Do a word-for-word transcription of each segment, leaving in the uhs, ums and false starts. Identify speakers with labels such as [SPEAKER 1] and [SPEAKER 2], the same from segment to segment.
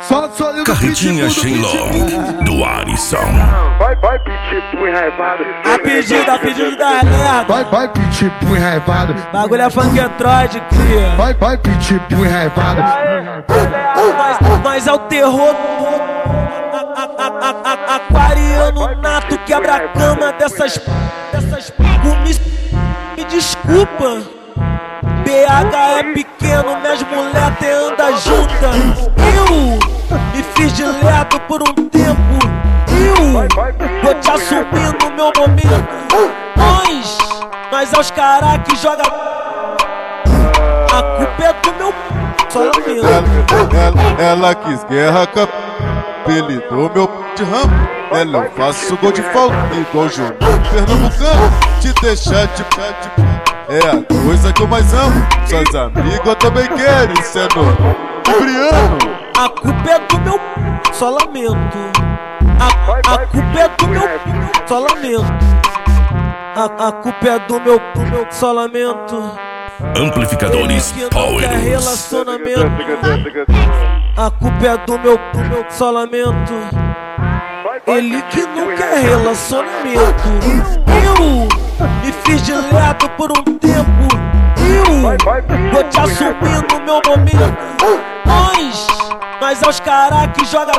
[SPEAKER 1] Só, só eu
[SPEAKER 2] Carretinha Shenlong do Alisson.
[SPEAKER 3] Vai, vai, pitbull enraivado.
[SPEAKER 4] A pedido, a pedido da merda.
[SPEAKER 1] Vai, vai, pitbull enraivado.
[SPEAKER 4] Bagulho é funketroid, cria.
[SPEAKER 1] Vai, vai, pitbull enraivado.
[SPEAKER 4] Nós, nós é o terror. A- a- a- a- Aquariano nato quebra a cama dessas. dessas. Me, me desculpa. B H é pequeno, minhas mulheres andam juntas. Eu me fiz de lerdo por um tempo. Eu vou te assumir no meu momento. Nós, nós é os caras que joga. A culpa é do meu só lamento.
[SPEAKER 5] Ela, ela quis guerra com a apelidou meu de ramo. Ela eu faço gol de falta igual João Pernambucano. Te deixar de pé é a coisa que eu mais amo. Suas amigas eu também quero, isso é novo Briano.
[SPEAKER 4] A culpa é do meu só lamento. A, a culpa é do meu só lamento. A, a culpa é do meu, do meu só lamento.
[SPEAKER 2] Amplificadores
[SPEAKER 4] Ele que não quer
[SPEAKER 2] Power.
[SPEAKER 4] relacionamento. A culpa é do meu, do meu só lamento. Ele que não quer relacionamento. Eu me fiz de lerdo por um tempo. Eu vou te assumir no meu momento. Nós, nós é os caras que joga.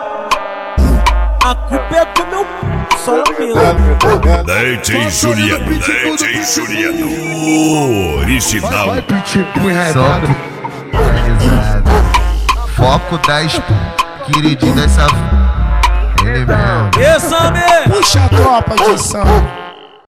[SPEAKER 4] A culpa é do meu só lamento.
[SPEAKER 2] Leite Juliano, Leite Juliano, original.
[SPEAKER 1] Vai, pitbull enraivado.
[SPEAKER 6] Foco das queridinhas dessa. Ele mesmo.
[SPEAKER 4] Essa mesmo.
[SPEAKER 7] Puxa a tropa de ação.